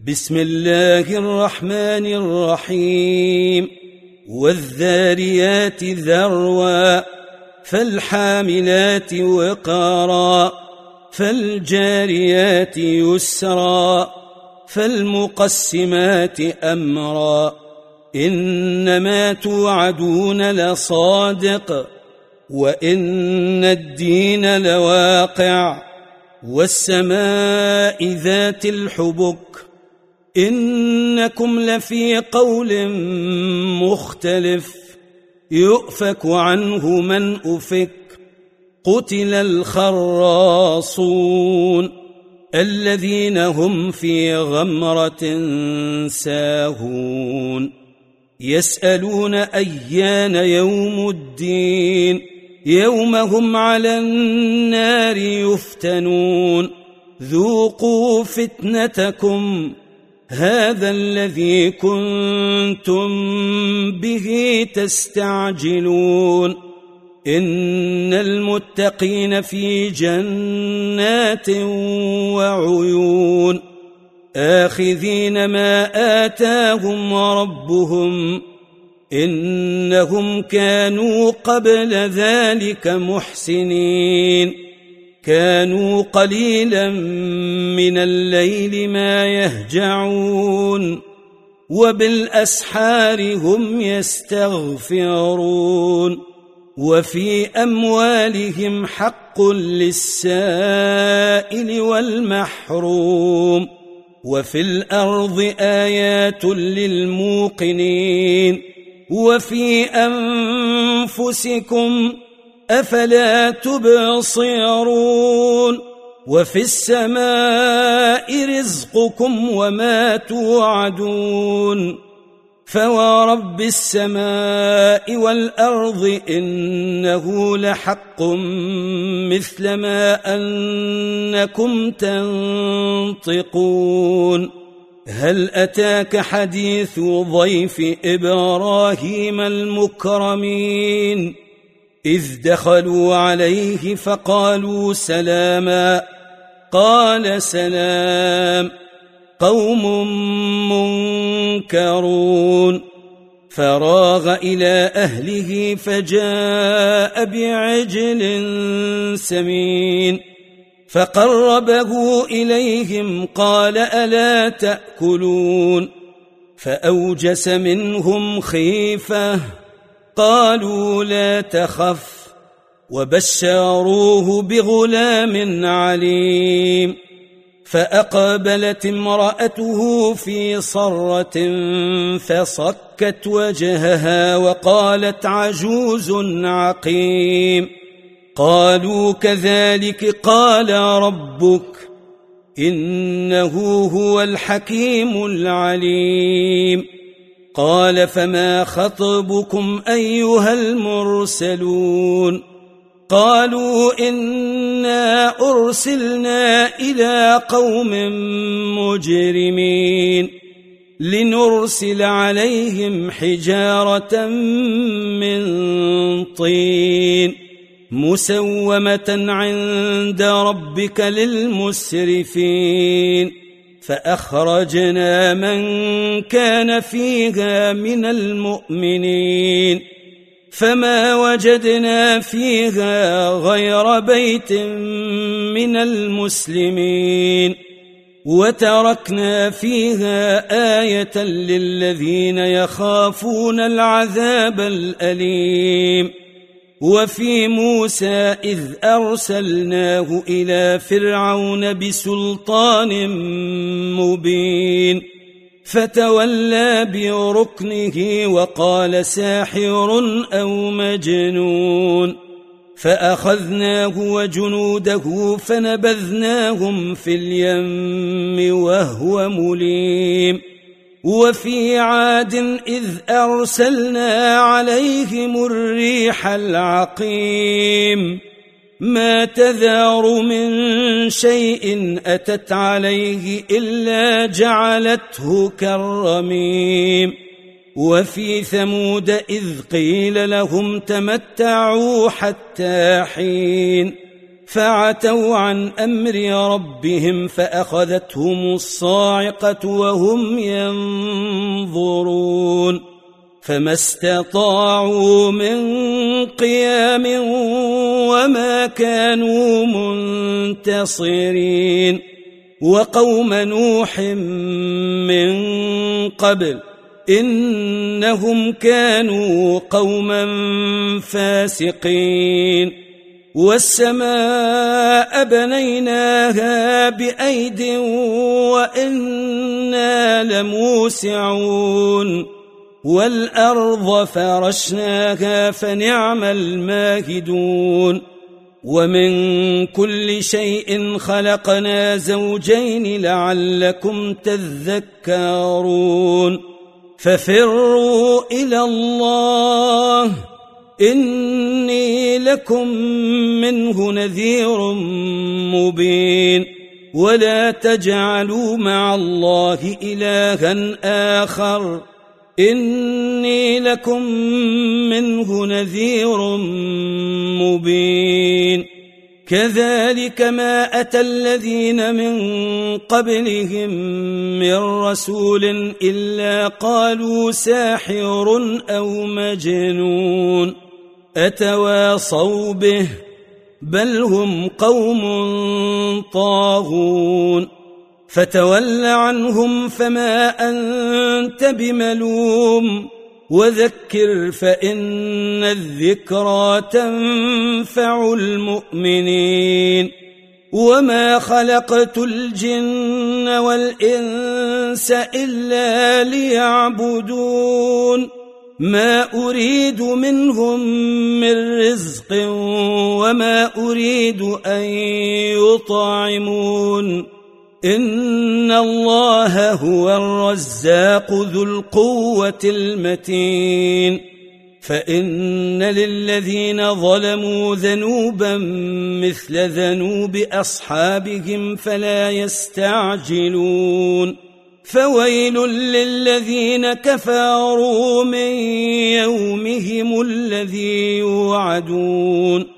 بسم الله الرحمن الرحيم والذاريات ذروا فالحاملات وقارا فالجاريات يسرا فالمقسمات أمرا إنما توعدون لصادق وإن الدين لواقع والسماء ذات الحبك إنكم لفي قول مختلف يؤفك عنه من أفك قتل الخراصون الذين هم في غمرة ساهون يسألون أيان يوم الدين يوم هم على النار يفتنون ذوقوا فتنتكم هذا الذي كنتم به تستعجلون إن المتقين في جنات وعيون آخذين ما آتاهم ربهم إنهم كانوا قبل ذلك محسنين كانوا قليلا من الليل ما يهجعون وبالأسحار هم يستغفرون وفي أموالهم حق للسائل والمحروم وفي الأرض آيات للموقنين وفي أنفسكم أفلا تبصرون وفي السماء رزقكم وما توعدون فورب السماء والأرض إنه لحق مثل ما أنكم تنطقون هل أتاك حديث ضيف إبراهيم المكرمين إذ دخلوا عليه فقالوا سلاما قال سلام قوم منكرون فراغ إلى أهله فجاء بعجل سمين فقربه إليهم قال ألا تأكلون فأوجس منهم خيفة قالوا لا تخف وبشروه بغلام عليم فأقبلت امرأته في صرة فصكت وجهها وقالت عجوز عقيم قالوا كذلك قال ربك إنه هو الحكيم العليم قال فما خطبكم أيها المرسلون قالوا إنا أرسلنا إلى قوم مجرمين لنرسل عليهم حجارة من طين مسومة عند ربك للمسرفين فأخرجنا من كان فيها من المؤمنين فما وجدنا فيها غير بيت من المسلمين وتركنا فيها آية للذين يخافون العذاب الأليم وفي موسى إذ أرسلناه إلى فرعون بسلطان مبين فتولى بركنه وقال ساحر أو مجنون فأخذناه وجنوده فنبذناهم في اليم وهو مليم وفي عاد إذ أرسلنا عليهم الريح العقيم ما تذار من شيء أتت عليه إلا جعلته كالرميم وفي ثمود إذ قيل لهم تمتعوا حتى حين فعتوا عن أمر ربهم فأخذتهم الصاعقة وهم ينظرون فما استطاعوا من قيام وما كانوا منتصرين وقوم نوح من قبل إنهم كانوا قوما فاسقين والسماء بنيناها بأيد وإنا لموسعون والأرض فرشناها فنعم الماهدون ومن كل شيء خلقنا زوجين لعلكم تذكرون ففروا إلى الله إني لكم منه نذير مبين ولا تجعلوا مع الله إلها آخر إني لكم منه نذير مبين كذلك ما أتى الذين من قبلهم من رسول إلا قالوا ساحر أو مجنون أتواصوا به بل هم قوم طاغون فتول عنهم فما أنت بملوم وذكر فإن الذكرى تنفع المؤمنين وما خلقت الجن والإنس إلا ليعبدون ما أريد منهم من رزق وما أريد أن يطعمون إن الله هو الرزاق ذو القوة المتين فإن للذين ظلموا ذنوبا مثل ذنوب أصحابهم فلا يستعجلون فويل للذين كفروا من يومهم الذي يوعدون